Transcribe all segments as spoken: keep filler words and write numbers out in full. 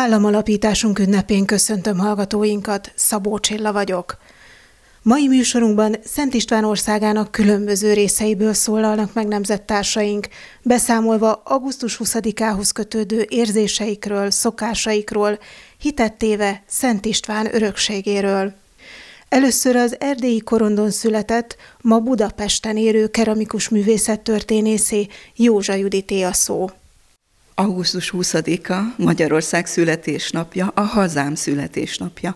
Államalapításunk ünnepén köszöntöm hallgatóinkat, Szabó Csilla vagyok. Mai műsorunkban Szent István országának különböző részeiből szólalnak meg nemzettársaink, beszámolva augusztus huszadikához kötődő érzéseikről, szokásaikról, hitet téve Szent István örökségéről. Először az erdélyi Korondon született, ma Budapesten élő keramikus művészettörténészé, Józsa Judité a szó. augusztus huszadika Magyarország születésnapja, a hazám születésnapja.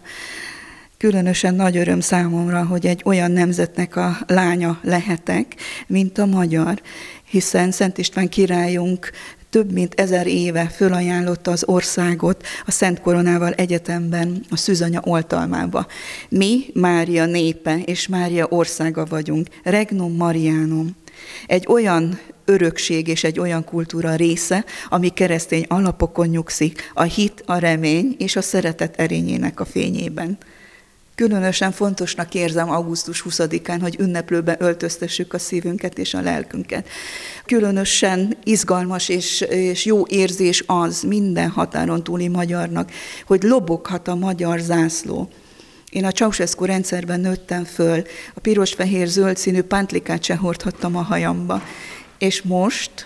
Különösen nagy öröm számomra, hogy egy olyan nemzetnek a lánya lehetek, mint a magyar, hiszen Szent István királyunk több mint ezer éve fölajánlotta az országot a Szent Koronával egyetemben, a Szűzanya oltalmába. Mi Mária népe és Mária országa vagyunk, Regnum Marianum. Egy olyan örökség és egy olyan kultúra része, ami keresztény alapokon nyugszik, a hit, a remény és a szeretet erényének a fényében. Különösen fontosnak érzem augusztus huszadikán, hogy ünneplőben öltöztessük a szívünket és a lelkünket. Különösen izgalmas és, és jó érzés az minden határon túli magyarnak, hogy loboghat a magyar zászló. Én a Ceausescu rendszerben nőttem föl, a piros-fehér-zöld színű pántlikát se hordhattam a hajamba. És most,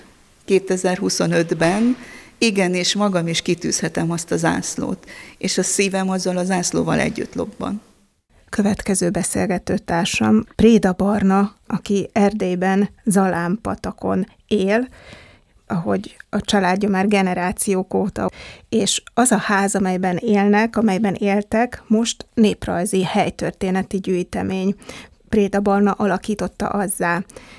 kétezer-huszonötben, igenis magam is kitűzhetem azt a zászlót, és a szívem azzal a zászlóval együtt lobban. Következő beszélgetőtársam Préda Barna, aki Erdélyben, Zalán-patakon él, ahogy a családja már generációk óta, és az a ház, amelyben élnek, amelyben éltek, most néprajzi helytörténeti gyűjtemény. Préda Barna alakította azzá.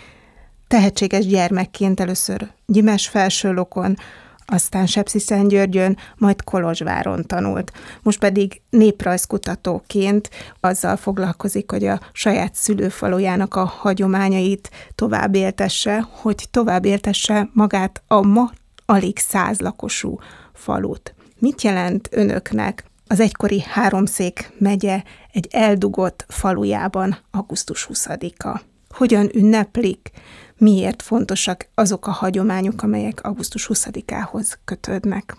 Tehetséges gyermekként először Gyimesfelsőlokon, aztán Sepsiszentgyörgyön, majd Kolozsváron tanult. Most pedig néprajzkutatóként azzal foglalkozik, hogy a saját szülőfalujának a hagyományait tovább éltesse, hogy tovább éltesse magát a ma alig száz lakosú falut. Mit jelent önöknek az egykori Háromszék megye egy eldugott falujában augusztus huszadika? Hogyan ünneplik? Miért fontosak azok a hagyományok, amelyek augusztus huszadikához kötődnek?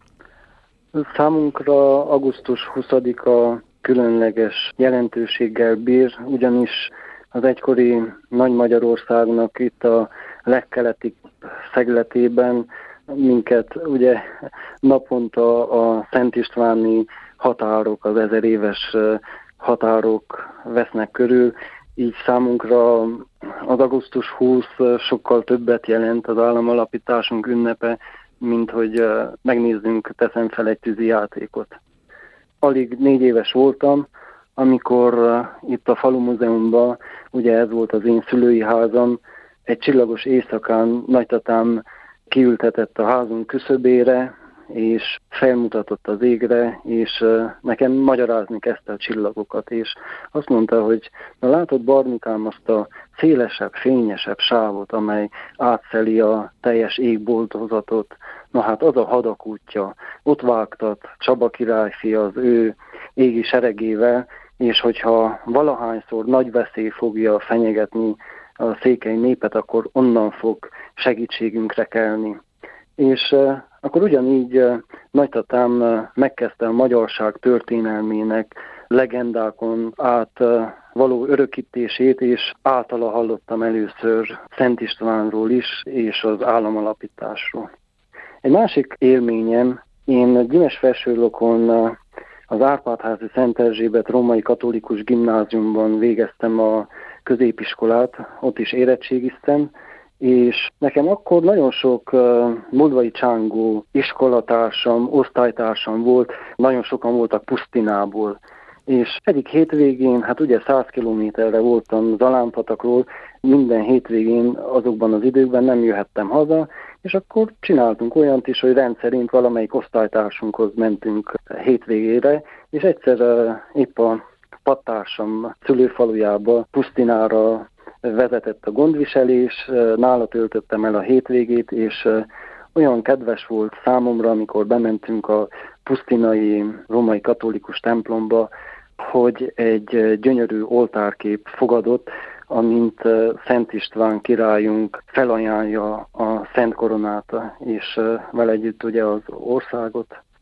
Számunkra augusztus huszadika különleges jelentőséggel bír, ugyanis az egykori Nagy Magyarországnak itt a legkeleti szegletében minket ugye naponta a Szent Istváni határok, az ezer éves határok vesznek körül, így számunkra az augusztus huszadika sokkal többet jelent az államalapításunk ünnepe, mint hogy megnézzünk, teszem fel egy tűzi játékot. Alig négy éves voltam, amikor itt a Falu Múzeumban, ugye ez volt az én szülői házam, egy csillagos éjszakán nagytatám kiültetett a házunk küszöbére, és felmutatott az égre, és nekem magyarázni kezdte a csillagokat, és azt mondta, hogy na látod, Barnikám, azt a szélesebb, fényesebb sávot, amely átszeli a teljes égboltozatot, na hát az a hadak útja, ott vágtat Csaba királyfi az ő égi seregével, és hogyha valahányszor nagy veszély fogja fenyegetni a székely népet, akkor onnan fog segítségünkre kelni. És akkor ugyanígy nagytatám megkezdte a magyarság történelmének legendákon át való örökítését, és általa hallottam először Szent Istvánról is, és az államalapításról. Egy másik élményem, én Gyimesfelsőlokon az Árpád-házi Szent Erzsébet római katolikus gimnáziumban végeztem a középiskolát, ott is érettségiztem, és nekem akkor nagyon sok uh, moldvai csángó iskolatársam, osztálytársam volt, nagyon sokan voltak Pusztinából. És egyik hétvégén, hát ugye száz kilométerre voltam Zalán-patakról, minden hétvégén azokban az időkben nem jöhettem haza, és akkor csináltunk olyant is, hogy rendszerint valamelyik osztálytársunkhoz mentünk hétvégére, és egyszer uh, épp a pattársam szülőfalujába, Pusztinára vezetett a gondviselés, nála töltöttem el a hétvégét, és olyan kedves volt számomra, amikor bementünk a pusztinai római katolikus templomba, hogy egy gyönyörű oltárkép fogadott, amint Szent István királyunk felajánlja a Szent Koronát, és vele együtt ugye az országot,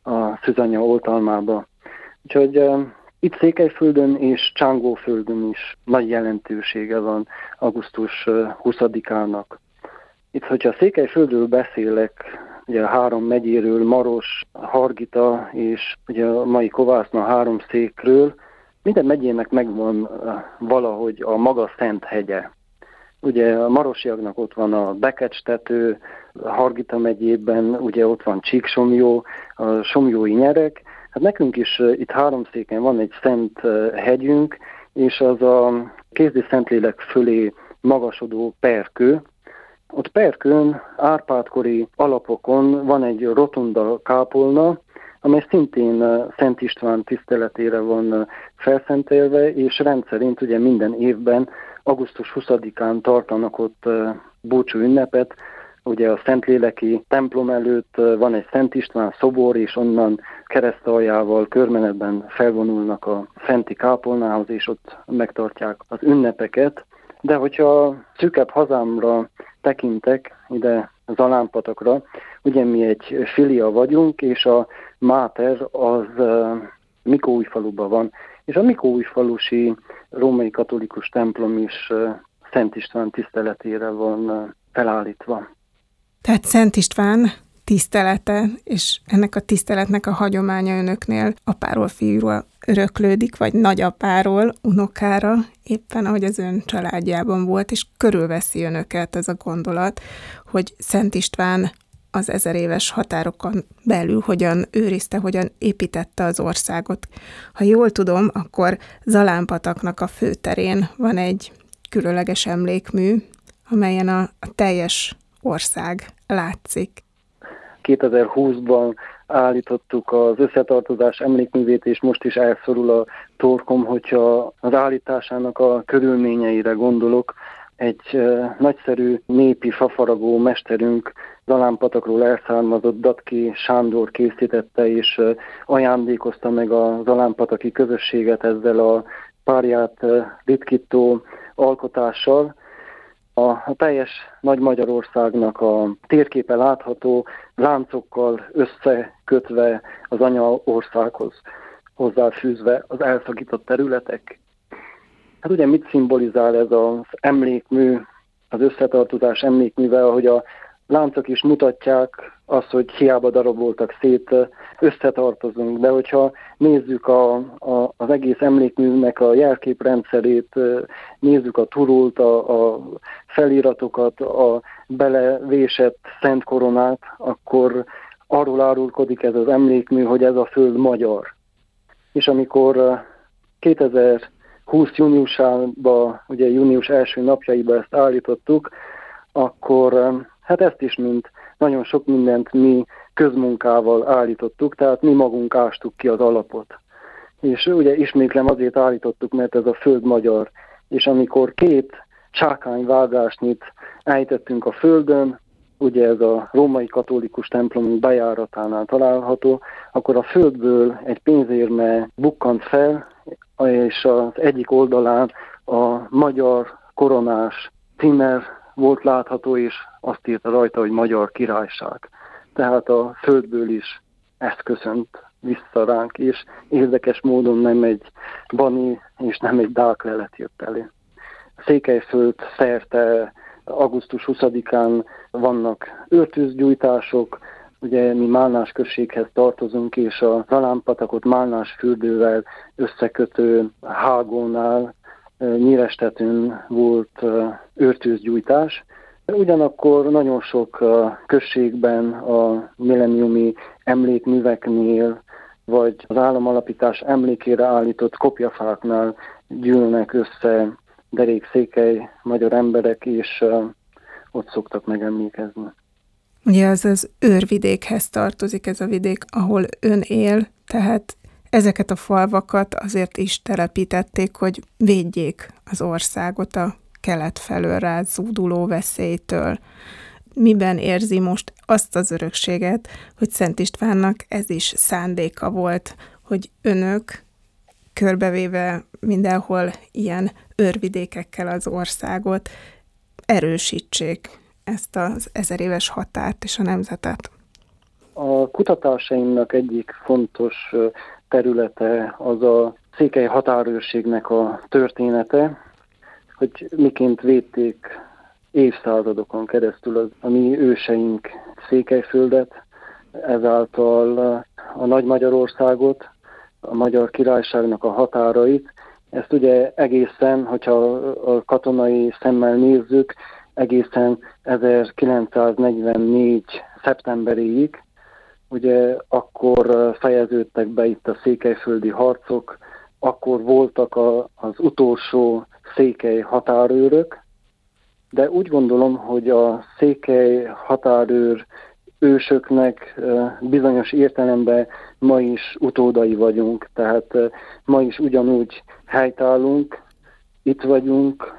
a szűzanya oltalmába. Úgyhogy uh, itt Székelyföldön és Csángóföldön is nagy jelentősége van augusztus huszadikának. Itt, hogyha Székelyföldről beszélek, ugye a három megyéről, Maros, Hargita és ugye a mai Kovászna három székről, minden megyének megvan valahogy a maga szent hegye. Ugye a marosiaknak ott van a Bekecstető, a Hargita megyében ugye ott van Csíksomlyó, a Somlyói nyerek. Hát nekünk is itt Háromszéken van egy szent hegyünk, és az a Kézdi Szentlélek fölé magasodó Perkő. Ott Perkőn Árpád-kori alapokon van egy rotunda kápolna, amely szintén Szent István tiszteletére van felszentelve, és rendszerint ugye minden évben augusztus huszadikán tartanak ott búcsú ünnepet. Ugye a Szentléleki templom előtt van egy Szent István szobor, és onnan keresztaljával körmenetben felvonulnak a fenti kápolnához, és ott megtartják az ünnepeket. De hogyha szűkebb hazámra tekintek, ide Zalánpatakra, ugye mi egy filia vagyunk, és a máter az Mikóújfaluban van, és a Mikóújfalusi római katolikus templom is Szent István tiszteletére van felállítva. Tehát Szent István tisztelete, és ennek a tiszteletnek a hagyománya önöknél apáról fiúra öröklődik, vagy nagyapáról unokára, éppen ahogy az ön családjában volt, és körülveszi önöket ez a gondolat, hogy Szent István az ezer éves határokon belül hogyan őrizte, hogyan építette az országot. Ha jól tudom, akkor Zalánpataknak a főterén van egy különleges emlékmű, amelyen a, a teljes ország látszik. kétezer-húszban állítottuk az összetartozás emlékművét, és most is elszorul a torkom, hogyha az állításának a körülményeire gondolok. Egy uh, nagyszerű népi fafaragó mesterünk, Zalánpatakról elszármazott Datki Sándor készítette, és uh, ajándékozta meg a zalánpataki közösséget ezzel a párját uh, ritkító alkotással. A, a teljes Nagy Magyarországnak a térképe látható, láncokkal összekötve az anyaországhoz, hozzáfűzve az elszakított területek. Hát ugye mit szimbolizál ez az emlékmű, az összetartozás emlékművel, ahogy a láncok is mutatják azt, hogy hiába daraboltak szét, összetartozunk. De hogyha nézzük a, a, az egész emlékműnek a jelképrendszerét, nézzük a turult, a, a feliratokat, a belevésett szent koronát, akkor arról árulkodik ez az emlékmű, hogy ez a föld magyar. És amikor kétezer-húsz júniusában, ugye június első napjaiban ezt állítottuk, akkor hát ezt is, mint nagyon sok mindent mi közmunkával állítottuk, tehát mi magunk ástuk ki az alapot. És ugye ismétlem azért állítottuk, mert ez a föld magyar. És amikor két csákányvágásnyit ejtettünk a földön, ugye ez a római katolikus templomunk bejáratánál található, akkor a földből egy pénzérme bukkant fel, és az egyik oldalán a magyar koronás címer volt látható, és azt írta rajta, hogy Magyar Királyság. Tehát a földből is ezt köszönt vissza ránk, és érdekes módon nem egy bani és nem egy dák lelet jött elő. Székelyföld szerte augusztus huszadikán vannak őrtűzgyújtások, ugye mi Málnás községhez tartozunk, és a Zalánpatakot Málnás fürdővel összekötő hágónál Nyírestetőn volt őrtűzgyújtás. Ugyanakkor nagyon sok községben a milleniumi emlékműveknél, vagy az államalapítás emlékére állított kopjafáknál gyűlnek össze derékszékely magyar emberek, és ott szoktak megemlékezni. Ugye az az őrvidékhez tartozik ez a vidék, ahol ön él, tehát ezeket a falvakat azért is telepítették, hogy védjék az országot a kelet felől rá zúduló veszélytől. Miben érzi most azt az örökséget, hogy Szent Istvánnak ez is szándéka volt, hogy önök körbevéve mindenhol ilyen őrvidékekkel az országot erősítsék ezt az ezer éves határt és a nemzetet? A kutatásaimnak egyik fontos területe az a székely határőrségnek a története, hogy miként védték évszázadokon keresztül az, a mi őseink Székelyföldet, ezáltal a Nagy Magyarországot, a Magyar Királyságnak a határait. Ezt ugye egészen, hogyha a katonai szemmel nézzük, egészen ezerkilencszáznegyvennégy szeptemberéig, ugye akkor fejeződtek be itt a székelyföldi harcok, akkor voltak a, az utolsó székely határőrök, de úgy gondolom, hogy a székely határőr ősöknek bizonyos értelemben ma is utódai vagyunk, tehát ma is ugyanúgy helytállunk, itt vagyunk,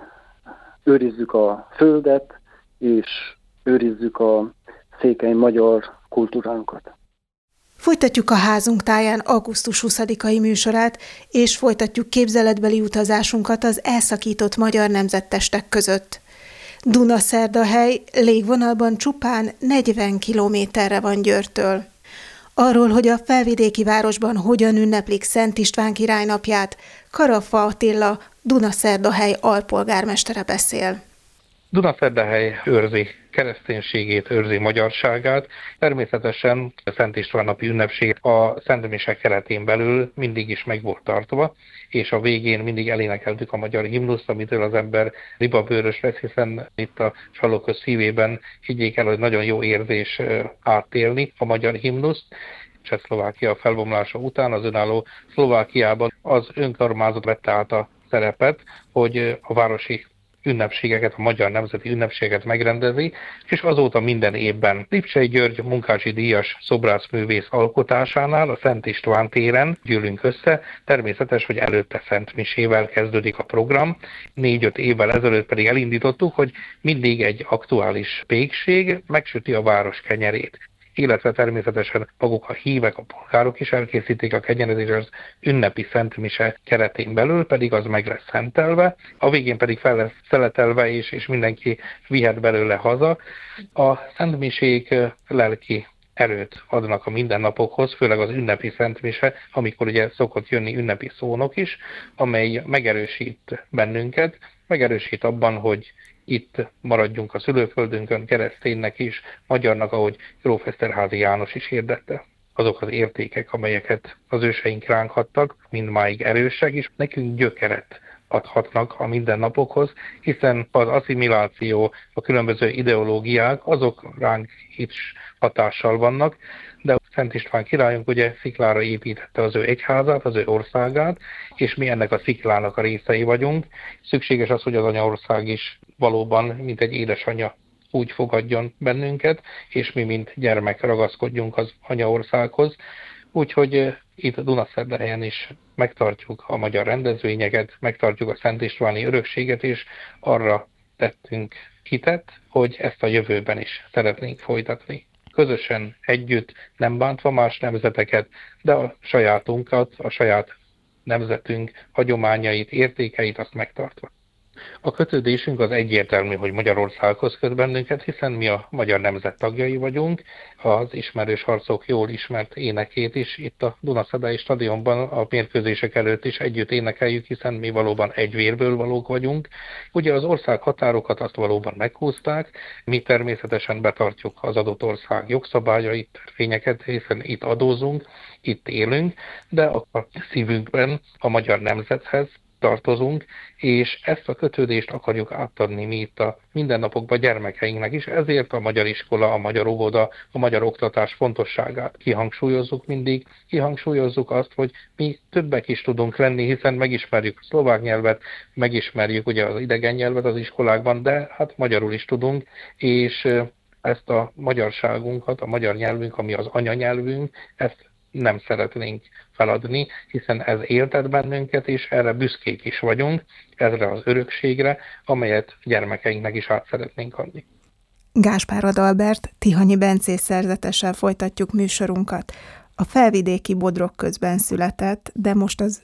őrizzük a földet, és őrizzük a székely magyar kultúránkat. Folytatjuk a házunk táján augusztus huszadikai műsorát, és folytatjuk képzeletbeli utazásunkat az elszakított magyar nemzettestek között. Dunaszerdahely légvonalban csupán negyven kilométerre van Győrtől. Arról, hogy a felvidéki városban hogyan ünneplik Szent István király napját, Karafa Attila, Dunaszerdahely alpolgármestere beszél. Dunaszerdahely őrzi kereszténységét, őrzi magyarságát. Természetesen a Szent István napi ünnepség a Szent Mise keretén belül mindig is meg volt tartva, és a végén mindig elénekeltük a magyar himnuszt, amitől az ember ribabőrös lesz, hiszen itt a Salóköz szívében higgyék el, hogy nagyon jó érzés átélni a magyar himnuszt. Csehszlovákia felbomlása után az önálló Szlovákiában az önkormányzat vette át a szerepet, hogy a városi ünnepségeket, a magyar nemzeti ünnepségeket megrendezi, és azóta minden évben Lipcsei György munkácsi díjas szobrászművész alkotásánál a Szent István téren gyűlünk össze. Természetes, hogy előtte Szent Misével kezdődik a program. Négy-öt évvel ezelőtt pedig elindítottuk, hogy mindig egy aktuális pékség megsüti a város kenyerét. Illetve természetesen maguk a hívek, a polgárok is elkészítik a kenyeret, és az ünnepi Szent Mise keretén belül pedig az meg lesz szentelve, a végén pedig fel lesz szeletelve, és, és mindenki vihet belőle haza. A Szent Misék lelki erőt adnak a mindennapokhoz, főleg az ünnepi Szent Mise, amikor ugye szokott jönni ünnepi szónok is, amely megerősít bennünket, megerősít abban, hogy itt maradjunk a szülőföldünkön, kereszténynek is, magyarnak, ahogy Gróf Eszterházy János is hirdette. Azok az értékek, amelyeket az őseink ránk adtak, mindmáig erősek, és nekünk gyökeret adhatnak a mindennapokhoz, hiszen az asszimiláció, a különböző ideológiák, azok ránk is hatással vannak, de Szent István királyunk ugye sziklára építette az ő egyházát, az ő országát, és mi ennek a sziklának a részei vagyunk. Szükséges az, hogy az anyaország is valóban, mint egy édesanyja, úgy fogadjon bennünket, és mi, mint gyermek ragaszkodjunk az anyaországhoz. Úgyhogy itt Dunaszerdahelyen is megtartjuk a magyar rendezvényeket, megtartjuk a Szent Istváni örökséget, és arra tettünk hitet, hogy ezt a jövőben is szeretnénk folytatni. Közösen, együtt, nem bántva más nemzeteket, de a sajátunkat, a saját nemzetünk hagyományait, értékeit azt megtartva. A kötődésünk az egyértelmű, hogy Magyarországhoz köt bennünket, hiszen mi a magyar nemzet tagjai vagyunk. Az ismerős harcok jól ismert énekét is itt a Dunaszerdahely stadionban a mérkőzések előtt is együtt énekeljük, hiszen mi valóban egy vérből valók vagyunk. Ugye az ország határokat azt valóban meghúzták, mi természetesen betartjuk az adott ország jogszabályait, törvényeket, hiszen itt adózunk, itt élünk, de a szívünkben a magyar nemzethez tartozunk, és ezt a kötődést akarjuk átadni mi itt a mindennapokban gyermekeinknek is, ezért a magyar iskola, a magyar óvoda, a magyar oktatás fontosságát kihangsúlyozzuk mindig, kihangsúlyozzuk azt, hogy mi többek is tudunk lenni, hiszen megismerjük a szlovák nyelvet, megismerjük ugye az idegen nyelvet az iskolákban, de hát magyarul is tudunk, és ezt a magyarságunkat, a magyar nyelvünk, ami az anyanyelvünk, ezt nem szeretnénk feladni, hiszen ez éltet bennünket, és erre büszkék is vagyunk, ezre az örökségre, amelyet gyermekeinknek is át szeretnénk adni. Gáspár Adalbert, Tihanyi Bencés szerzetessel folytatjuk műsorunkat. A felvidéki Bodrog közben született, de most az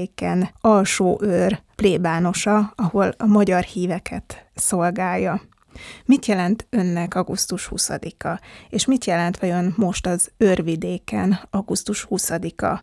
Őrvidéken Alsóőr plébánosa, ahol a magyar híveket szolgálja. Mit jelent önnek augusztus huszadika, és mit jelent vajon most az Őrvidéken augusztus huszadika?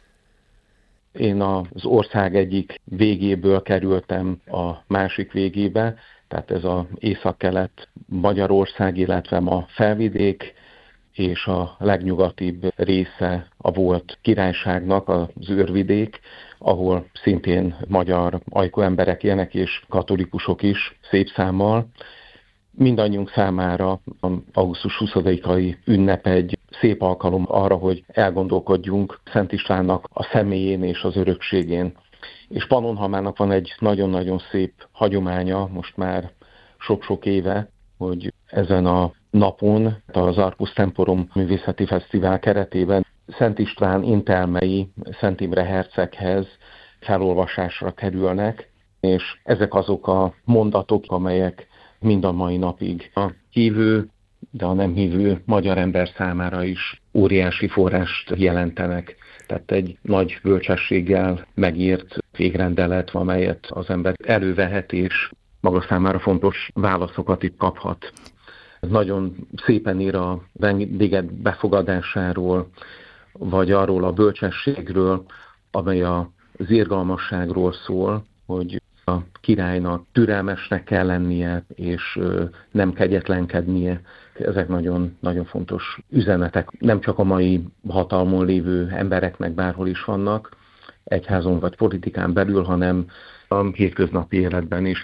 Én az ország egyik végéből kerültem a másik végébe, tehát ez az északkelet Magyarország, illetve a Felvidék, és a legnyugatibb része a volt királyságnak, az Őrvidék, ahol szintén magyar ajkú emberek élnek, és katolikusok is szép számmal. Mindannyiunk számára az augusztus huszadikai ünnep egy szép alkalom arra, hogy elgondolkodjunk Szent Istvánnak a személyén és az örökségén. És Pannonhalmának van egy nagyon-nagyon szép hagyománya, most már sok-sok éve, hogy ezen a napon az Arcus Temporum Művészeti Fesztivál keretében Szent István intelmei Szent Imre herceghez felolvasásra kerülnek, és ezek azok a mondatok, amelyek mind a mai napig a hívő, de a nem hívő magyar ember számára is óriási forrást jelentenek. Tehát egy nagy bölcsességgel megírt végrendelet, amelyet az ember elővehet, és maga számára fontos válaszokat itt kaphat. Nagyon szépen ír a vendégek befogadásáról, vagy arról a bölcsességről, amely az irgalmasságról szól, hogy a királynak türelmesnek kell lennie, és nem kegyetlenkednie. Ezek nagyon, nagyon fontos üzenetek. Nem csak a mai hatalmon lévő embereknek bárhol is vannak, egyházon vagy politikán belül, hanem a hétköznapi életben is.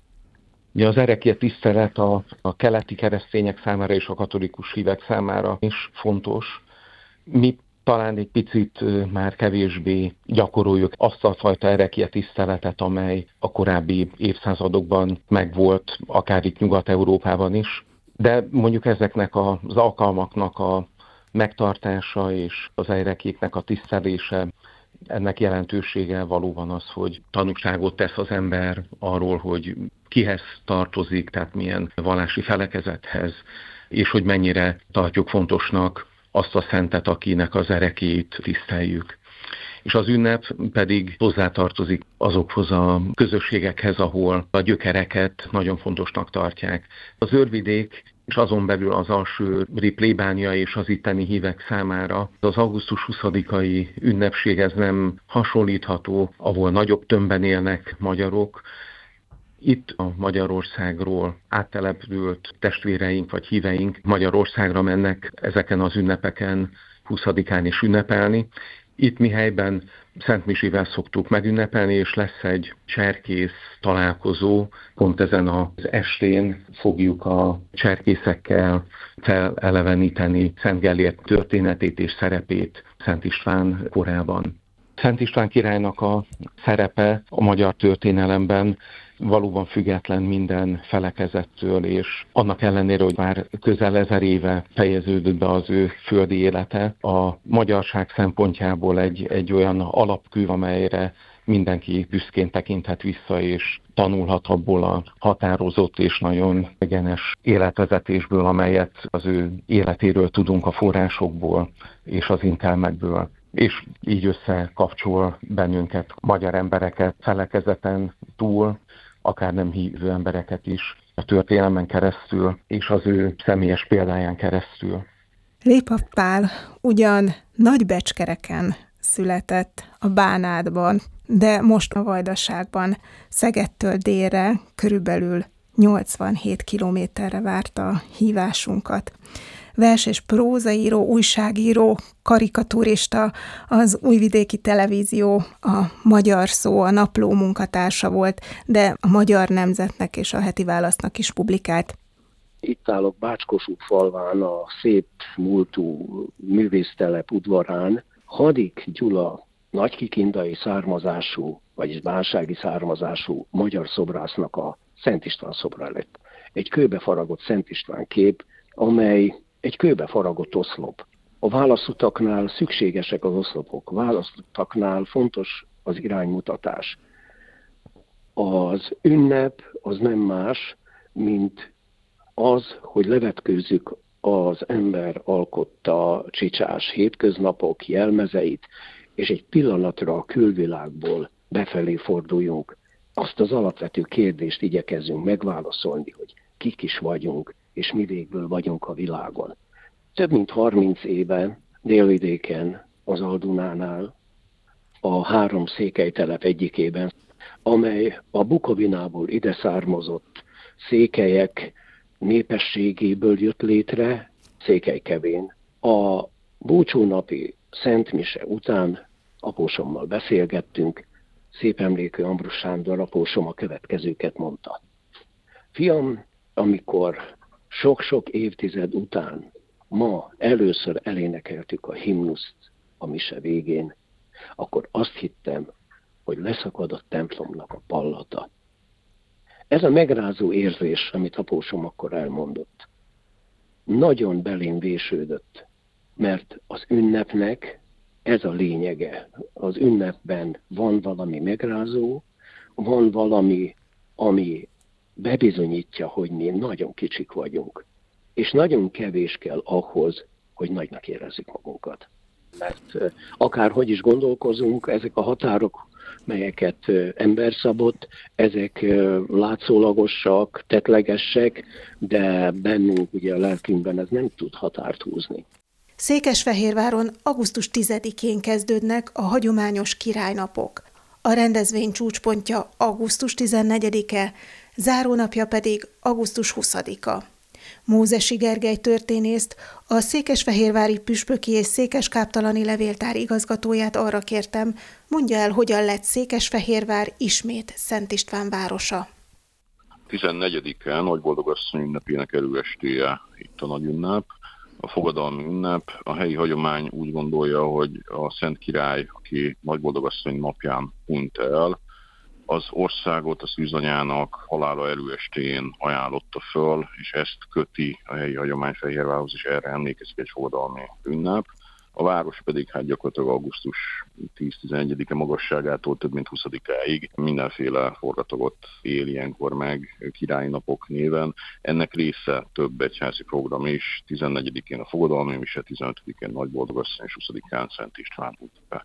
Ja, az erekje tisztelet a, a keleti keresztények számára és a katolikus hívek számára is fontos. Mi talán egy picit már kevésbé gyakoroljuk azt a fajta erekje tiszteletet, amely a korábbi évszázadokban megvolt, akár itt Nyugat-Európában is. De mondjuk ezeknek az alkalmaknak a megtartása és az erekjéknek a tisztelése, ennek jelentősége valóban az, hogy tanúságot tesz az ember arról, hogy kihez tartozik, tehát milyen vallási felekezethez, és hogy mennyire tartjuk fontosnak azt a szentet, akinek az erekét tiszteljük. És az ünnep pedig hozzátartozik azokhoz a közösségekhez, ahol a gyökereket nagyon fontosnak tartják. Az Őrvidék, és azon belül az alsóőri plébánia és az itteni hívek számára az augusztus huszadikai ünnepség ez nem hasonlítható, ahol nagyobb tömbben élnek magyarok. Itt a Magyarországról áttelepült testvéreink vagy híveink Magyarországra mennek ezeken az ünnepeken, huszadikán is ünnepelni. Itt mi helyben Szent Misével szoktuk megünnepelni, és lesz egy cserkész találkozó. Pont ezen az estén fogjuk a cserkészekkel feleleveníteni Szent Gellért történetét és szerepét Szent István korában. Szent István királynak a szerepe a magyar történelemben valóban független minden felekezettől, és annak ellenére, hogy már közel ezer éve fejeződött be az ő földi élete, a magyarság szempontjából egy, egy olyan alapkő, amelyre mindenki büszkén tekinthet vissza, és tanulhat abból a határozott és nagyon egyenes életvezetésből, amelyet az ő életéről tudunk a forrásokból és az intelmekből. És így összekapcsol bennünket, magyar embereket felekezeten túl, akár nem hívő embereket is a történelmen keresztül, és az ő személyes példáján keresztül. Répa Pál ugyan Nagybecskereken született, a Bánátban, de most a Vajdaságban, Szegedtől délre körülbelül nyolcvanhét kilométerre várta a hívásunkat. Vers- és prózaíró, újságíró, karikaturista, az Újvidéki Televízió, a Magyar Szó, a Napló munkatársa volt, de a Magyar Nemzetnek és a Heti Válasznak is publikált. Itt állok Bács-Kossuth falván, a szép múltú művésztelep udvarán. Hadik Gyula nagykikindai származású, vagyis bánsági származású magyar szobrásznak a Szent István szobra lett. Egy kőbe faragott Szent István kép, amely egy kőbe faragott oszlop. A válaszutaknál szükségesek az oszlopok, válaszutaknál fontos az iránymutatás. Az ünnep az nem más, mint az, hogy levetkőzzük az ember alkotta csicsás hétköznapok jelmezeit, és egy pillanatra a külvilágból befelé forduljunk. Azt az alapvető kérdést igyekezzünk megválaszolni, hogy kik is vagyunk, és mi végből vagyunk a világon. Több mint harminc éve Délvidéken, az Al-Dunánál, a három székelytelep egyikében, amely a Bukovinából ide származott székelyek népességéből jött létre, Székelykevén. A búcsúnapi szentmise után apósommal beszélgettünk, szép emlékű Ambrus Sándor apósom a következőket mondta. Fiam, amikor sok-sok évtized után ma először elénekeltük a himnuszt a mise végén, akkor azt hittem, hogy leszakad a templomnak a pallata. Ez a megrázó érzés, amit apósom akkor elmondott, nagyon belém vésődött, mert az ünnepnek ez a lényege. Az ünnepben van valami megrázó, van valami, ami bebizonyítja, hogy mi nagyon kicsik vagyunk, és nagyon kevés kell ahhoz, hogy nagynak érezzük magunkat. Mert akárhogy is gondolkozunk, ezek a határok, melyeket ember szabott, ezek látszólagosak, tettlegesek, de bennünk, ugye a lelkünkben ez nem tud határt húzni. Székesfehérváron augusztus tizedikén kezdődnek a hagyományos királynapok. A rendezvény csúcspontja augusztus tizennegyedike, zárónapja pedig augusztus huszadika. Mózesi Gergely történészt, a székesfehérvári püspöki és székeskáptalani levéltár igazgatóját arra kértem, mondja el, hogyan lett Székesfehérvár ismét Szent István városa. tizennegyedike Nagyboldogasszony ünnepének előestéje itt a nagy ünnep, a fogadalmi ünnep. A helyi hagyomány úgy gondolja, hogy a Szent Király, aki Nagyboldogasszony napján hunyt el, az országot a szűzanyának halála előestéjén ajánlotta föl, és ezt köti a helyi hagyomány Fehérvárhoz, és erre emlékezik egy fogadalmi ünnep. A város pedig hát gyakorlatilag augusztus tíz-tizenegyedike magasságától több mint huszadikáig mindenféle forgatagot él ilyenkor meg királyi napok néven. Ennek része több egyházi program is, tizennegyedikén a fogadalmi mise, tizenötödikén Nagyboldogasszony és huszadikán Szent István ünnepe.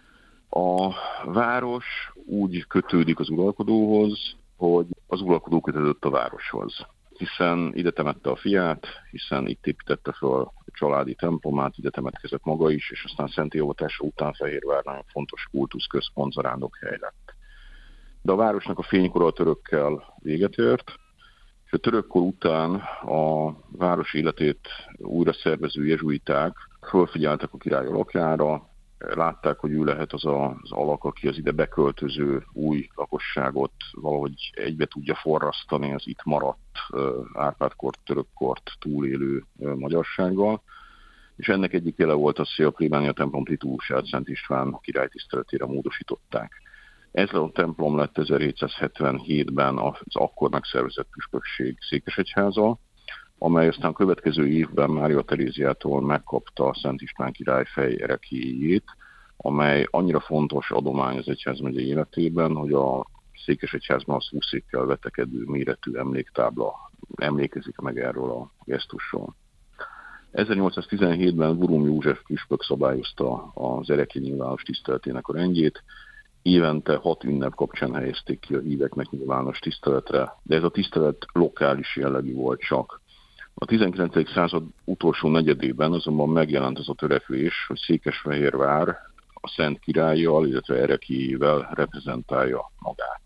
A város úgy kötődik az uralkodóhoz, hogy az uralkodó kötődött a városhoz, hiszen ide temette a fiát, hiszen itt építette fel a családi templomát, ide temetkezett maga is, és aztán szenti avatása után Fehérvár nagyon fontos kultuszközpont, zarándokhely lett. De a városnak a fénykora a törökkel véget ért, és a törökkor után a város életét újra szervező jezsuiták fölfigyeltek a király alakjára, látták, hogy ő lehet az a, az alak, aki az ide beköltöző új lakosságot valahogy egybe tudja forrasztani az itt maradt Árpád-kort, törökkort túlélő magyarsággal. És ennek egyik jele volt az, hogy a plébánia templom titulusát Szent István király tiszteletére módosították. Ez a templom lett ezerhétszázhetvenhétben az akkor megszervezett püspökség székesegyháza, amely aztán a következő évben Mária Teréziától megkapta a Szent István király fejerekjéjét, amely annyira fontos adomány az egyházmegye életében, hogy a székesegyházban a szószékkel vetekedő méretű emléktábla emlékezik meg erről a gesztusról. ezernyolcszáztizenhétben Vurum József püspök szabályozta az erekje nyilvános tiszteletének a rendjét, évente hat ünnep kapcsán helyezték ki a híveknek nyilvános tiszteletre, de ez a tisztelet lokális jellegű volt csak. A tizenkilencedik század utolsó negyedében azonban megjelent az a törekvés, hogy Székesfehérvár a Szent Királlyal, illetve ereklyéjével reprezentálja magát.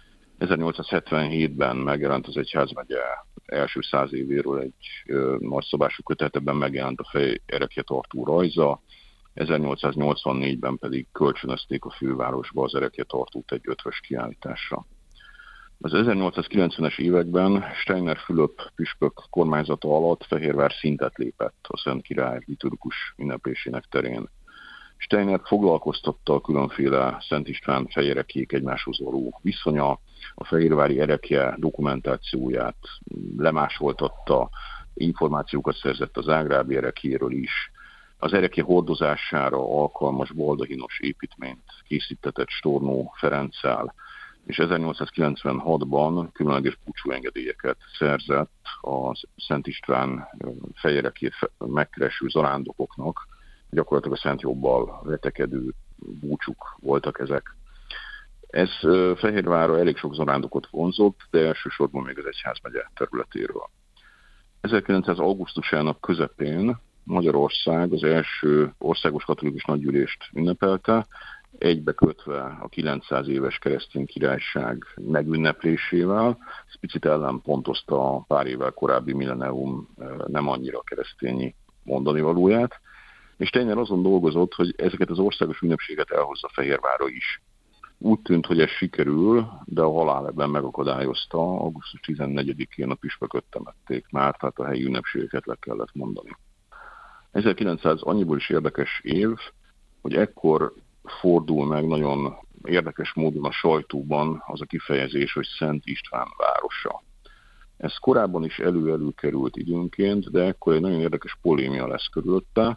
ezernyolcszázhetvenhétben megjelent az egyházmegye első száz évéről egy ö, nagyszabású kötet, ebben megjelent a fejerekjetartó rajza, ezernyolcszáznyolcvannégyben pedig kölcsönözték a fővárosba az erekjetartót egy ötvös kiállításra. Az ezernyolcszázkilencvenes években Steiner Fülöp püspök kormányzata alatt Fehérvár szintet lépett a Szent Király liturgikus ünneplésének terén. Steiner foglalkoztatta a különféle Szent István fejerekék egymáshoz való viszonya, a fehérvári erekje dokumentációját lemásoltatta, információkat szerzett az ágrábi erekjéről is, az erekje hordozására alkalmas baldahinos építményt készítetett Stornó Ferenccel, és ezernyolcszázkilencvenhatban különleges búcsúengedélyeket szerzett a Szent István fejerekét megkereső zarándokoknak, gyakorlatilag a Szent Jobbal vetekedő búcsuk voltak ezek. Ez Fehérvárra elég sok zarándokot vonzott, de elsősorban még az egyházmegye területéről. ezerkilencszáz augusztusának közepén Magyarország az első országos katolikus nagygyűlést ünnepelte, egybekötve a kilencszáz éves keresztény királyság megünneplésével. Ez picit ellenpontozta a pár évvel korábbi millenium nem annyira keresztényi mondani valóját, és Steiner azon dolgozott, hogy ezeket az országos ünnepséget elhozza Fehérvárra is. Úgy tűnt, hogy ez sikerül, de a halál ebben megakadályozta. augusztus tizennegyedikén a püspököt temették már, tehát a helyi ünnepségeket le kellett mondani. ezerkilencszáz annyiból is érdekes év, hogy ekkor fordul meg nagyon érdekes módon a sajtóban az a kifejezés, hogy Szent István városa. Ez korábban is elő-elő került időnként, de ekkor egy nagyon érdekes polémia lesz körülötte.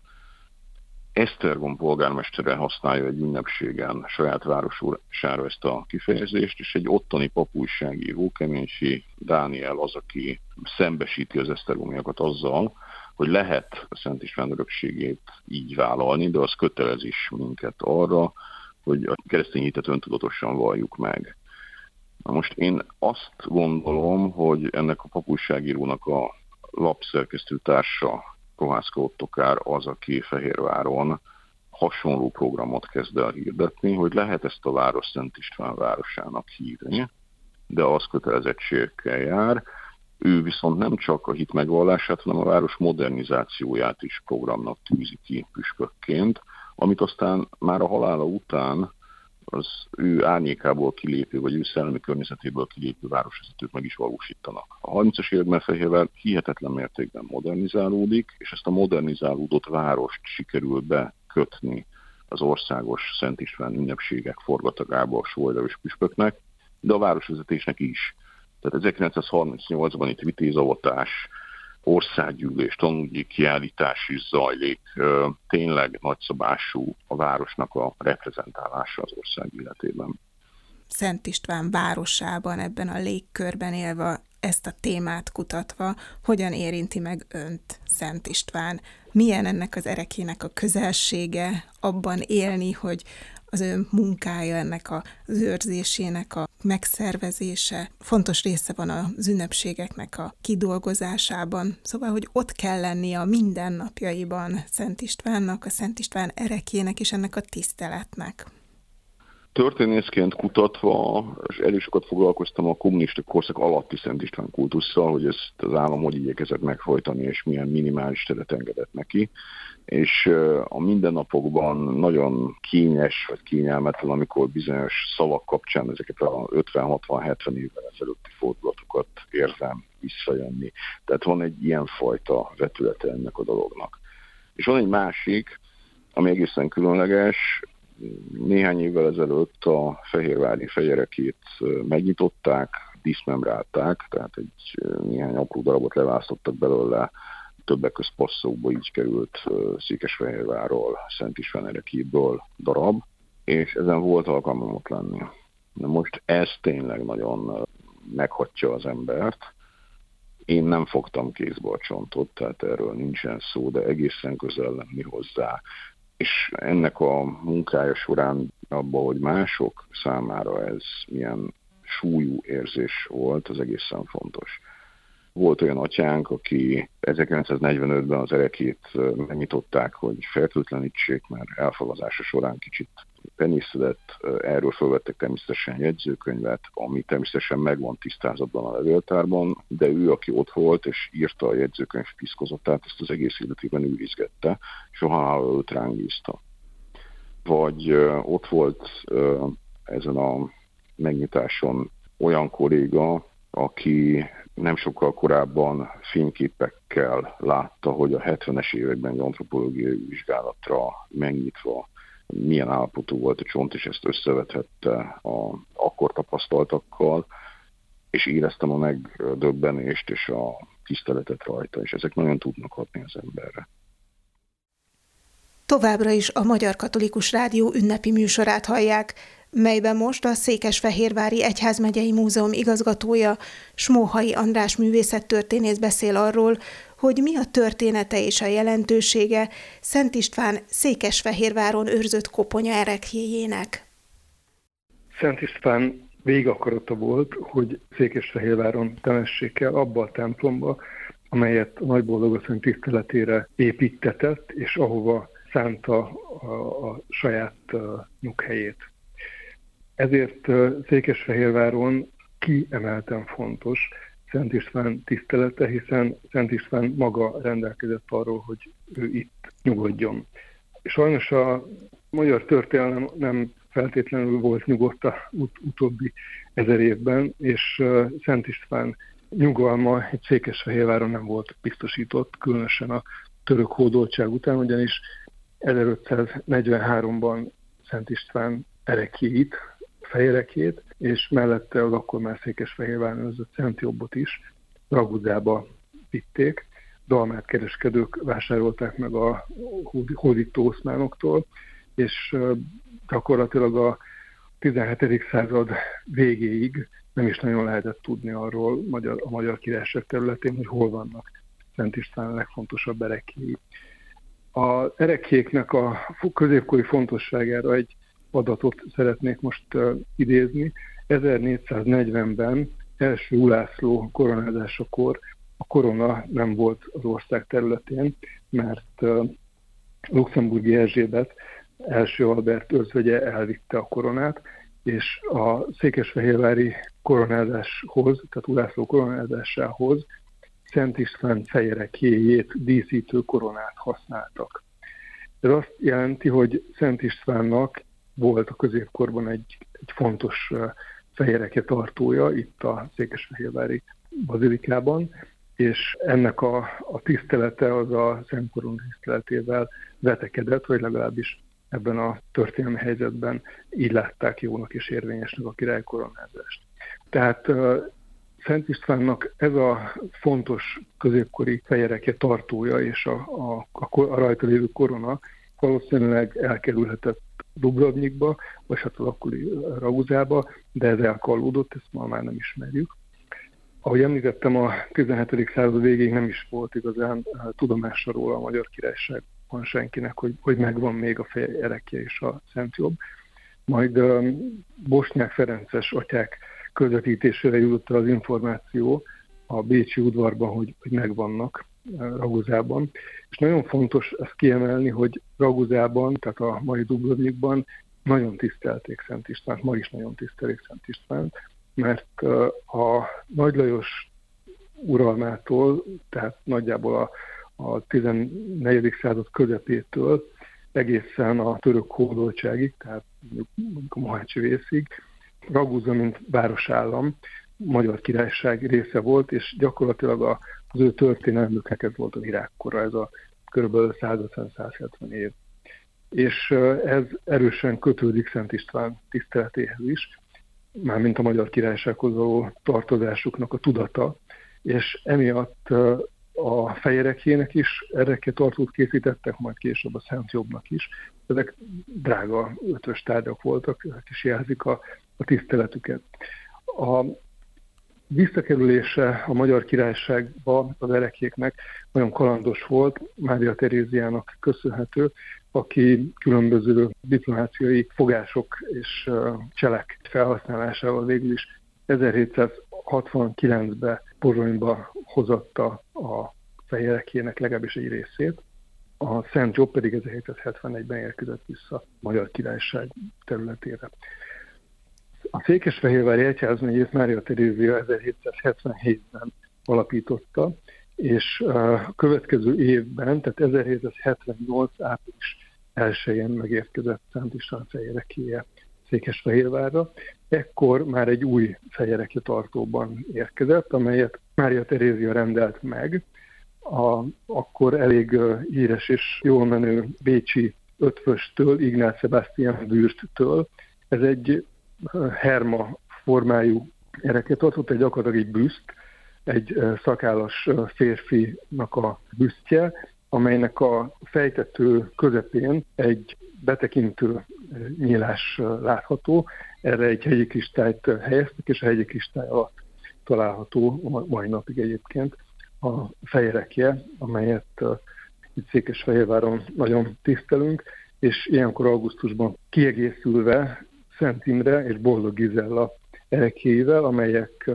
Esztergom polgármestere használja egy ünnepségen saját városára ezt a kifejezést, és egy ottani papújságíró, Keményfi Dániel az, aki szembesíti az esztergomiakat azzal, hogy lehet a Szent István örökségét így vállalni, de az kötelez is minket arra, hogy a keresztény hitet öntudatosan valljuk meg. Na most én azt gondolom, hogy ennek a papújságírónak a lapszerkesztő társa, Kohászka Ottokár az, aki Fehérváron hasonló programot kezd el hirdetni, hogy lehet ezt a város Szent István városának hívni, de az kötelezettségekkel jár. Ő viszont nem csak a hit megvallását, hanem a város modernizációját is programnak tűzi ki püspökként, amit aztán már a halála után az ő árnyékából kilépő, vagy ő szellemi környezetéből kilépő városvezetők meg is valósítanak. A harmincas években Fehérvár hihetetlen mértékben modernizálódik, és ezt a modernizálódott várost sikerül bekötni az országos Szent István ünnepségek forgatagába a sólyagos püspöknek, de a városvezetésnek is. Tehát ezerkilencszázharmincnyolcban itt vitézavatás, országgyűlés, tanúgyi kiállítás is zajlik, tényleg nagyszabású a városnak a reprezentálása az ország életében. Szent István városában, ebben a légkörben élve, ezt a témát kutatva, hogyan érinti meg önt Szent István? Milyen ennek az erekének a közelsége, abban élni, hogy az ön munkája, ennek az őrzésének a megszervezése fontos része van az ünnepségeknek a kidolgozásában. Szóval, hogy ott kell lennie a mindennapjaiban Szent Istvánnak, a Szent István erekének és ennek a tiszteletnek. Történészként kutatva, és elég sokat foglalkoztam a kommunista korszak alatti Szent István kultusszal, hogy ezt az állam hogy igyekezett megfojtani, és milyen minimális teret engedett neki. És a mindennapokban nagyon kényes vagy kényelmetlen, amikor bizonyos szavak kapcsán ezeket a ötven-hatvan-hetven évvel ezelőtti fordulatokat érzem visszajönni. Tehát van egy ilyen fajta vetülete ennek a dolognak. És van egy másik, ami egészen különleges. Néhány évvel ezelőtt a fehérvári fejerekét megnyitották, díszmembrálták, tehát egy néhány apró darabot leválasztottak belőle, többek között Passzóba így került Székesfehérvárról, Szent István erekéből darab, és ezen volt alkalmam ott lenni. De most ez tényleg nagyon meghatja az embert. Én nem fogtam kézbe a csontot, tehát erről nincsen szó, de egészen közel lenni hozzá. És ennek a munkája során abban, hogy mások számára ez milyen súlyú érzés volt, az egészen fontos. Volt olyan atyánk, aki ezerkilencszáznegyvenötben az erekét megnyitották, hogy fertőtlenítsék, mert elfalazása során kicsit penészedett. Erről felvettek természetesen jegyzőkönyvet, ami természetesen megvan tisztázatban a levéltárban, de ő, aki ott volt és írta a jegyzőkönyv piszkozatát, ezt az egész életében őrizgette, és a halál őt rángbízta. Vagy ott volt ezen a megnyitáson olyan kolléga, aki nem sokkal korábban fényképekkel látta, hogy a hetvenes években egy antropológiai vizsgálatra megnyitva milyen állapotú volt a csont, és ezt összevethette a akkor tapasztaltakkal, és éreztem a megdöbbenést és a tiszteletet rajta, és ezek nagyon tudnak hatni az emberre. Továbbra is a Magyar Katolikus Rádió ünnepi műsorát hallják, melyben most a Székesfehérvári Egyházmegyei Múzeum igazgatója, Smóhai András művészettörténész beszél arról, hogy mi a története és a jelentősége Szent István Székesfehérváron őrzött koponya ereklyéjének. Szent István végakarata volt, hogy Székesfehérváron temessék el abba a templomba, amelyet a Nagyboldogasszony tiszteletére építtetett, és ahova szánta a, a saját uh, nyughelyét. Ezért uh, Székesfehérváron kiemelten fontos Szent István tisztelete, hiszen Szent István maga rendelkezett arról, hogy ő itt nyugodjon. Sajnos a magyar történelem nem feltétlenül volt nyugodt a ut- utóbbi ezer évben, és uh, Szent István nyugalma egy Székesfehérváron nem volt biztosított, különösen a török hódoltság után, ugyanis ezerötszáznegyvenháromban Szent István erekjét, fejerekjét, és mellette az akkor már Székesfehérváron őrzött Szent Jobbot is Raguzába vitték. Dalmát kereskedők vásárolták meg a hódító oszmánoktól, és gyakorlatilag a tizenhetedik század végéig nem is nagyon lehetett tudni arról magyar, a Magyar Királyság területén, hogy hol vannak Szent István legfontosabb erekjéi. Az erekjéknek a középkori fontosságára egy adatot szeretnék most uh, idézni. ezernégyszáznegyvenben első Ulászló koronázásakor a korona nem volt az ország területén, mert uh, Luxemburgi Erzsébet első Albert özvegye elvitte a koronát, és a székesfehérvári koronázáshoz, tehát Ulászló koronázásához Szent István fejerekjéjét díszítő koronát használtak. Ez azt jelenti, hogy Szent Istvánnak volt a középkorban egy, egy fontos fejereke tartója itt a székesfehérvári bazilikában, és ennek a, a tisztelete az a Szent Korona tiszteletével vetekedett, vagy legalábbis ebben a történelmi helyzetben így látták jónak és érvényesnek a királykoronázást. Tehát uh, Szent Istvánnak ez a fontos középkori fejereke tartója és a, a, a, a rajta lévő korona valószínűleg elkerülhetett Dubrovnikba, vagy hát az akkori Raguzába, de ez elkallódott, ezt ma már nem ismerjük. Ahogy említettem, a tizenhetedik század végéig nem is volt igazán tudomása róla a Magyar Királyságban senkinek, hogy, hogy megvan még a fejerekje és a Szent Jobb. Majd um, Bosnyák Ferences atyák közvetítésére jutott az információ a bécsi udvarban, hogy, hogy megvannak Raguzában. És nagyon fontos ezt kiemelni, hogy Raguzában, tehát a mai Dubrovnikban nagyon tisztelték Szent Istvánt, ma is nagyon tisztelik Szent Istvánt, mert a Nagy Lajos uralmától, tehát nagyjából a, a tizennegyedik század közepétől egészen a török hódoltságig, tehát mondjuk a Mohácsi vészig, Raguza, mint városállam, Magyar Királyság része volt, és gyakorlatilag az ő történelmüknek ez volt a virágkora, ez a kb. százötven-százhetven év. És ez erősen kötődik Szent István tiszteletéhez is, mármint a Magyar Királysághoz való tartozásuknak a tudata, és emiatt a fejerekjének is erre tartót készítettek, majd később a Szent Jobbnak is. Ezek drága ötvös tárgyak voltak, ezek is jelzik a, a tiszteletüket. A visszakerülése a Magyar Királyságba az erekjéknek nagyon kalandos volt, Mária Teréziának köszönhető, aki különböző diplomáciai fogások és cselek felhasználásával végül is ezerhétszázhatvankilencben Pozsonyba hozatta a fejerekjének legalábbis egy részét. A Szent Jobb pedig ezerhétszázhetvenegyben érkezett vissza a Magyar Királyság területére. A Székesfehérvári egyházmegyét Mária Terézia ezerhétszázhetvenhétben alapította, és a következő évben, tehát ezerhétszázhetvennyolc április elsején megérkezett Szent István fejerekjéje Székesfehérvárra. Ekkor már egy új fejerekje tartóban érkezett, amelyet Mária Terézia rendelt meg. A, akkor elég híres és jól menő bécsi ötvöstől, Ignác Sebastian Würsttől. Ez egy herma formájú ereket tartott, egy gyakorlatilag egy bűszt, egy szakállas férfinak a büsztje, amelynek a fejtető közepén egy betekintő nyílás látható. Erre egy hegyi kristályt helyeztek, és a hegyi kristály alatt található mai napig egyébként a fejerekje, amelyet itt Székesfehérváron nagyon tisztelünk, és ilyenkor augusztusban kiegészülve Szent Imre és Boldog Gizella ereklyéivel, amelyek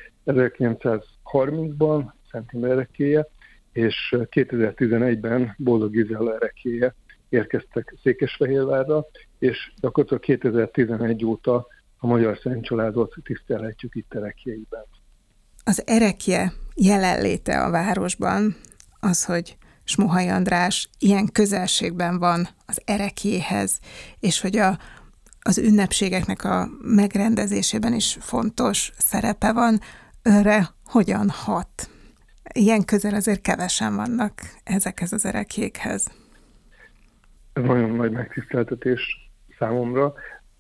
ezerkilencszázharmincban Szent Imre ereklyéje, és kétezer-tizenegyben Boldog Gizella ereklyéje érkeztek Székesfehérvárra, és gyakorlatilag kétezer-tizenegy óta a Magyar Szent Családot tisztelhetjük itt ereklyeiben. Az ereklye jelenléte a városban, az, hogy Smohai András ilyen közelségben van az ereklyéhez, és hogy a, az ünnepségeknek a megrendezésében is fontos szerepe van, őre hogyan hat? Ilyen közel azért kevesen vannak ezekhez az ereklyékhez. Ez nagyon nagy megtiszteltetés számomra,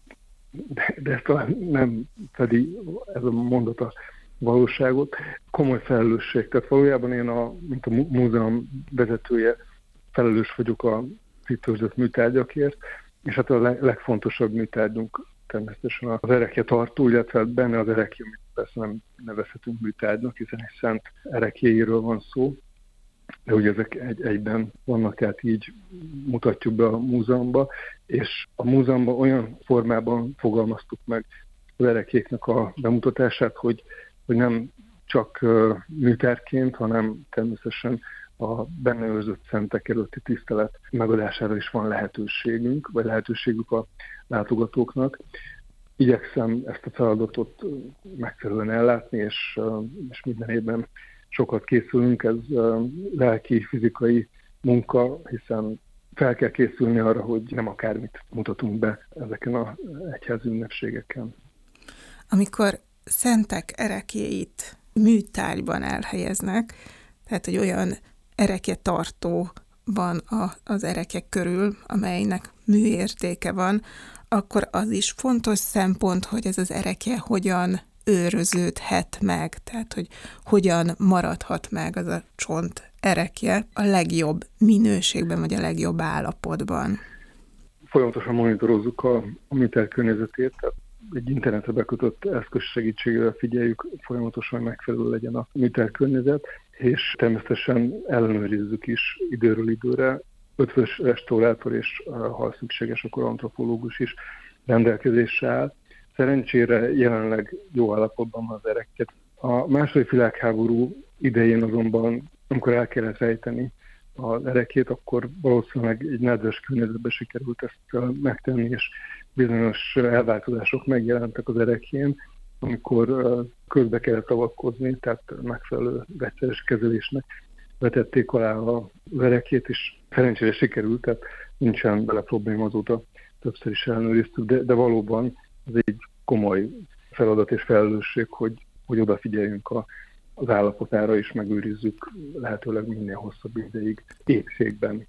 de, de talán nem fedi ez a mondat a valóságot. Komoly felelősség. Tehát valójában én, a, mint a múzeum vezetője, felelős vagyok a itt őrzött műtárgyakért, és hát a legfontosabb műtárgyunk természetesen az erekje tartó, illetve benne az erekje, amit persze nem nevezhetünk műtárgynak, hiszen egy szent ereklyéiről van szó, de ugye ezek egy, egyben vannak, tehát így mutatjuk be a múzeumba, és a múzeumban olyan formában fogalmaztuk meg az ereklyéknek a bemutatását, hogy, hogy nem csak uh, műtárként, hanem természetesen a benne őrzött szentek előtti tisztelet megadására is van lehetőségünk, vagy lehetőségük a látogatóknak. Igyekszem ezt a feladatot megfelelően ellátni, és, és minden évben sokat készülünk, ez lelki, fizikai munka, hiszen fel kell készülni arra, hogy nem akármit mutatunk be ezeken az egyházi ünnepségeken. Amikor szentek ereklyéit műtárgyban elhelyeznek, tehát hogy olyan erekje tartó van a, az erekek körül, amelynek műértéke van, akkor az is fontos szempont, hogy ez az erekje hogyan őröződhet meg, tehát hogy hogyan maradhat meg az a csont erekje a legjobb minőségben, vagy a legjobb állapotban. Folyamatosan monitorozzuk a, a műtárgy környezetét, tehát egy internetre bekötött eszköz segítségével figyeljük folyamatosan, hogy megfelelő legyen a műtárgy környezet, és természetesen ellenőrizzük is időről időre. Ötvös restaurátor és, ha szükséges, akkor antropológus is rendelkezésre áll. Szerencsére jelenleg jó állapotban van az erekje. A második világháború idején azonban, amikor el kellett rejteni az erekjét, akkor valószínűleg egy nedves környezetben sikerült ezt megtenni, és bizonyos elváltozások megjelentek az erekjén, amikor közbe kellett avatkozni, tehát megfelelő vegyszeres kezelésnek vetették alá az erekjét, és szerencsére sikerült, tehát nincsen vele probléma, azóta többször is ellenőriztük, de, de valóban ez egy komoly feladat és felelősség, hogy, hogy odafigyeljünk a, az állapotára, és megőrizzük lehetőleg minél hosszabb ideig épségben.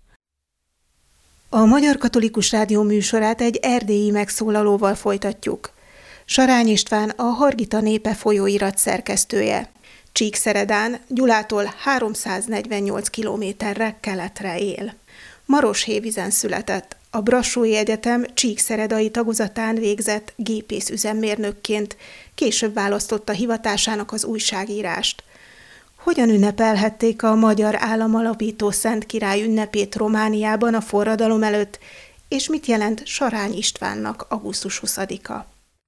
A Magyar Katolikus Rádió műsorát egy erdélyi megszólalóval folytatjuk. Sarány István a Hargita népe folyóirat szerkesztője. Csíkszeredán Gyulától háromszáznegyvennyolc kilométerre keletre él. Maroshévízen született, a Brassói Egyetem csíkszeredai tagozatán végzett gépészüzemmérnökként, később választotta hivatásának az újságírást. Hogyan ünnepelhették a magyar államalapító Szent Király ünnepét Romániában a forradalom előtt, és mit jelent Sarány Istvánnak augusztus huszadika?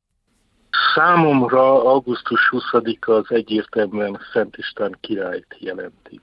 Számomra augusztus huszadika az egyértelműen Szent István királyt jelenti,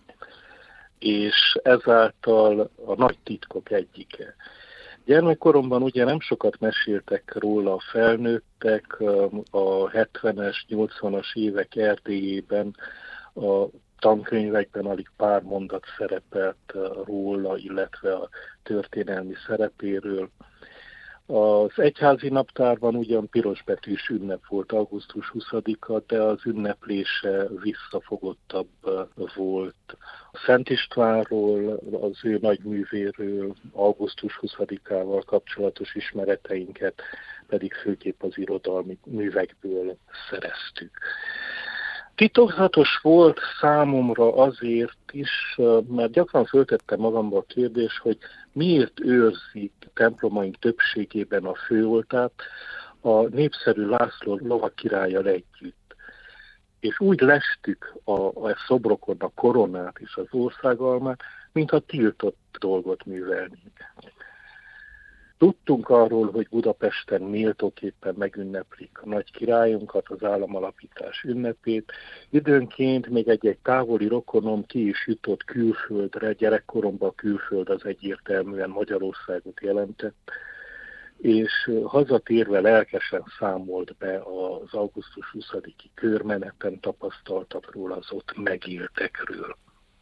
és ezáltal a nagy titkok egyike. Gyermekkoromban ugye nem sokat meséltek róla a felnőttek, a hetvenes, nyolcvanas évek Erdélyében a tankönyvekben alig pár mondat szerepelt róla, illetve a történelmi szerepéről. Az egyházi naptárban ugyan pirosbetűs ünnep volt augusztus huszadika, de az ünneplése visszafogottabb volt. A Szent Istvánról, az ő nagyművéről, augusztus huszadikával kapcsolatos ismereteinket pedig főképp az irodalmi művekből szereztük. Titokzatos volt számomra azért is, mert gyakran föltettem magamba a kérdés, hogy miért őrzik templomaink többségében a főoltárt a népszerű László lovak királlyal együtt. És úgy lestük a, a szobrokon a koronát és az országalmát, mintha tiltott dolgot művelnénk. Tudtunk arról, hogy Budapesten méltóképpen megünneplik a nagy királyunkat, az államalapítás ünnepét. Időnként még egy-egy távoli rokonom ki is jutott külföldre, gyerekkoromban a külföld az egyértelműen Magyarországot jelentett, és hazatérve lelkesen számolt be az augusztus huszadiki körmeneten tapasztaltakról, az ott megéltekről.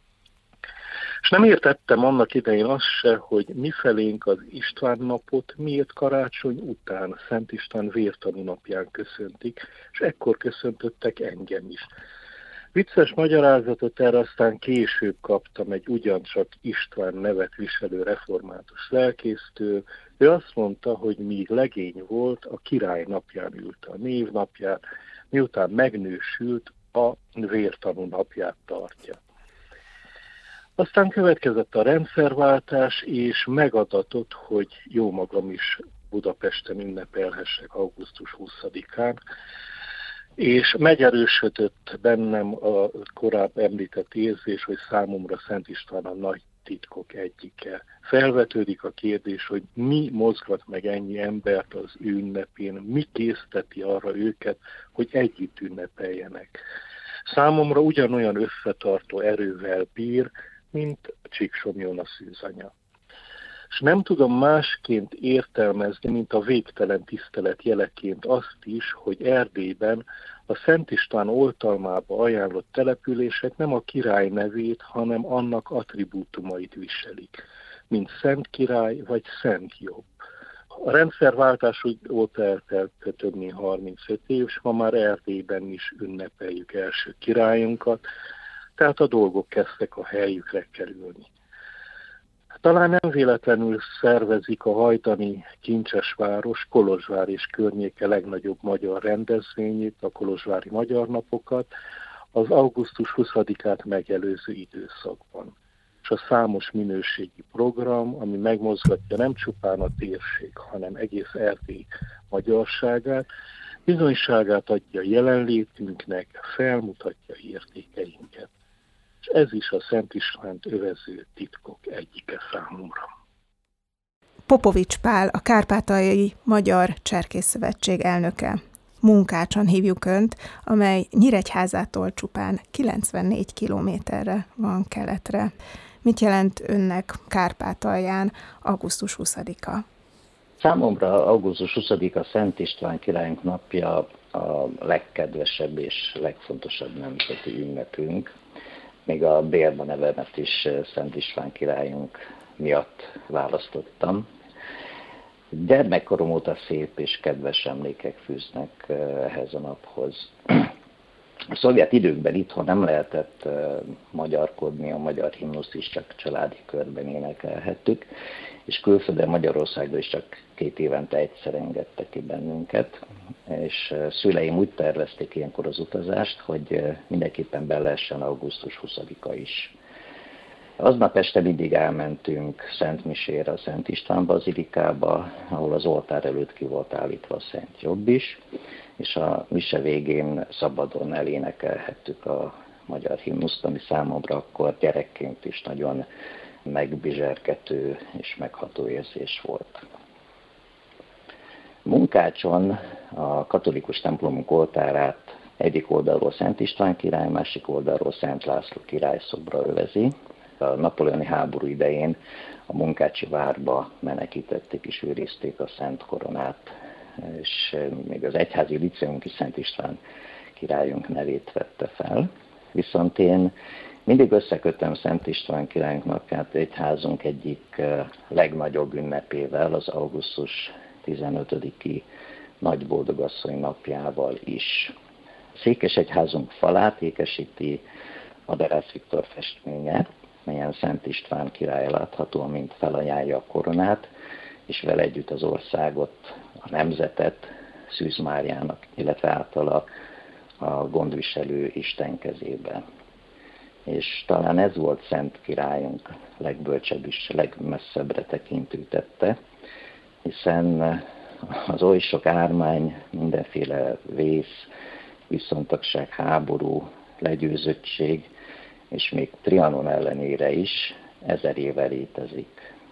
És nem értettem annak idején azt se, hogy mifelénk az István napot miért karácsony után, Szent István vértanú napján köszöntik, és ekkor köszöntöttek engem is. Vicces magyarázatot erre aztán később kaptam egy ugyancsak István nevet viselő református lelkésztől. Ő azt mondta, hogy míg legény volt, a király napján ült a névnapját, miután megnősült, a vértanú napját tartja. Aztán következett a rendszerváltás, és megadatott, hogy jó magam is Budapesten ünnepelhessek augusztus huszadikán, és megerősödött bennem a korább említett érzés, hogy számomra Szent István a nagy titkok egyike. Felvetődik a kérdés, hogy mi mozgat meg ennyi embert az ő ünnepén, mi készteti arra őket, hogy együtt ünnepeljenek. Számomra ugyanolyan összetartó erővel bír, mint Csíksomjon a szűzanya. És nem tudom másként értelmezni, mint a végtelen tisztelet jeleként azt is, hogy Erdélyben a Szent István oltalmába ajánlott települések nem a király nevét, hanem annak attribútumait viselik, mint Szent Király vagy Szent Jobb. A rendszerváltás óta eltelt több mint harmincöt év, és ma már Erdélyben is ünnepeljük első királyunkat, tehát a dolgok kezdtek a helyükre kerülni. Talán nem véletlenül szervezik a hajdani Kincsesváros, Kolozsvár és környéke legnagyobb magyar rendezvényét, a Kolozsvári Magyar Napokat, az augusztus huszadikát megelőző időszakban. És a számos minőségi program, ami megmozgatja nem csupán a térség, hanem egész Erdély magyarságát, bizonyságát adja jelenlétünknek, felmutatja értékeinket. És ez is a Szent Istvánt övező titkok egyike számomra. Popovics Pál, a Kárpátaljai Magyar Cserkészszövetség elnöke. Munkácson hívjuk Önt, amely Nyíregyházától csupán kilencvennégy kilométerre van keletre. Mit jelent Önnek Kárpátalján augusztus huszadika? Számomra augusztus huszadika Szent István királyunk napja a legkedvesebb és legfontosabb nemzeti ünnepünk. Még a Bélba nevemet is Szent István királyunk miatt választottam. Gyermekkorom óta szép és kedves emlékek fűznek ehhez a naphoz. A szovjet időkben itthon nem lehetett magyarkodni, a magyar himnuszt is csak családi körben énekelhettük, és külföldön Magyarországra is csak két évente egyszer engedtek ki bennünket, és szüleim úgy tervezték ilyenkor az utazást, hogy mindenképpen be lehessen augusztus huszadika is. Aznap este mindig elmentünk Szent Misére a Szent István bazilikába, ahol az oltár előtt ki volt állítva a Szent Jobb is, és a mise végén szabadon elénekelhettük a magyar himnuszt, ami számomra akkor gyerekként is nagyon megbizsergető és megható érzés volt. Munkácson a katolikus templomunk oltárát egyik oldalról Szent István király, másik oldalról Szent László király szobra övezi. A napóleoni háború idején a Munkácsi várba menekítették és őrizték a Szent Koronát, és még az egyházi liceumunk is Szent István királyunk nevét vette fel. Viszont én mindig összekötöm Szent István királyunk napját egyházunk egyik legnagyobb ünnepével, az augusztus tizenötödiki Nagyboldogasszony napjával is. Székesegyházunk falát ékesíti Aderász Viktor festménye, melyen Szent István király látható, amint felajánlja a koronát, és vele együtt az országot, a nemzetet Szűz Máriának, illetve általa a gondviselő Isten kezébe. És talán ez volt Szent királyunk legbölcsebb és legmesszebbre tekintő tette, hiszen az oly sok ármány, mindenféle vész, viszontagság, háború, legyőzöttség, és még Trianon ellenére is ezer éve létezik.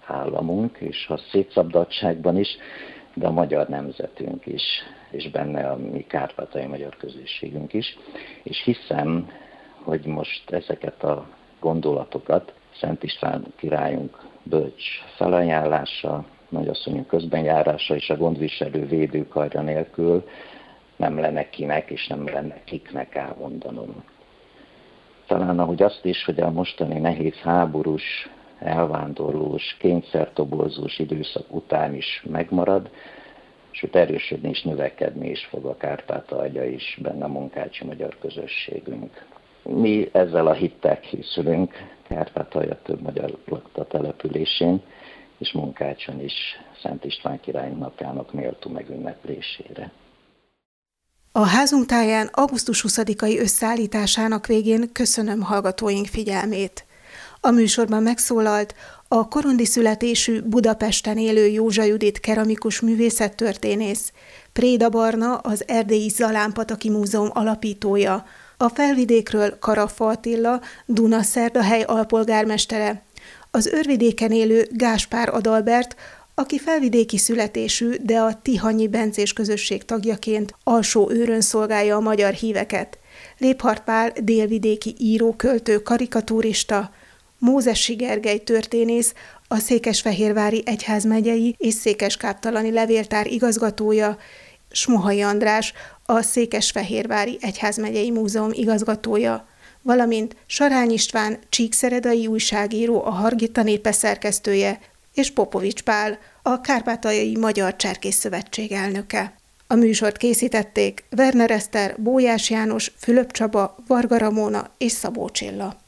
államunk, és a szétszabdaltságban is, de a magyar nemzetünk is, és benne a mi kárpátaljai magyar közösségünk is. És hiszem, hogy most ezeket a gondolatokat Szent István királyunk bölcs felajánlása, nagyasszonyunk közbenjárása és a gondviselő védőkarja nélkül nem lenne kinek és nem lenne kiknek elmondanom. Talán ahogy azt is, hogy a mostani nehéz háborús, elvándorlós, kényszertoborzós időszak után is megmarad, sőt erősödni és növekedni is fog a Kárpátalja is, benne a munkácsi magyar közösségünk. Mi ezzel a hittel készülünk Kárpátalja több magyar lakta településén, és Munkácson is Szent István király napjának méltó megünneplésére. A házunk táján augusztus huszadikai összeállításának végén köszönöm hallgatóink figyelmét. A műsorban megszólalt a korondi születésű Budapesten élő Józsa Judit keramikus művészettörténész, Préda Barna, az Erdélyi Zalánpataki Múzeum alapítója, a Felvidékről Karaffa Attila, Dunaszerdahely alpolgármestere, az Őrvidéken élő Gáspár Adalbert, aki felvidéki születésű, de a tihanyi bencés közösség tagjaként Alsóőrön szolgálja a magyar híveket, Léphart Pál délvidéki író, költő, karikatúrista, Mózesi Gergely történész, a Székesfehérvári Egyházmegyei és Székeskáptalani Levéltár igazgatója, Smohai András, a Székesfehérvári Egyházmegyei Múzeum igazgatója, valamint Sarány István, csíkszeredai újságíró, a Hargita Népe szerkesztője, és Popovics Pál, a Kárpátaljai Magyar Cserkész Szövetség elnöke. A műsort készítették Werner Eszter, Bójás János, Fülöp Csaba, Varga Ramóna és Szabó Csilla.